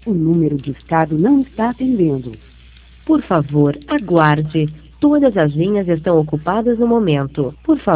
O número discado não está atendendo. Por favor, aguarde. Todas as linhas estão ocupadas no momento. Por favor.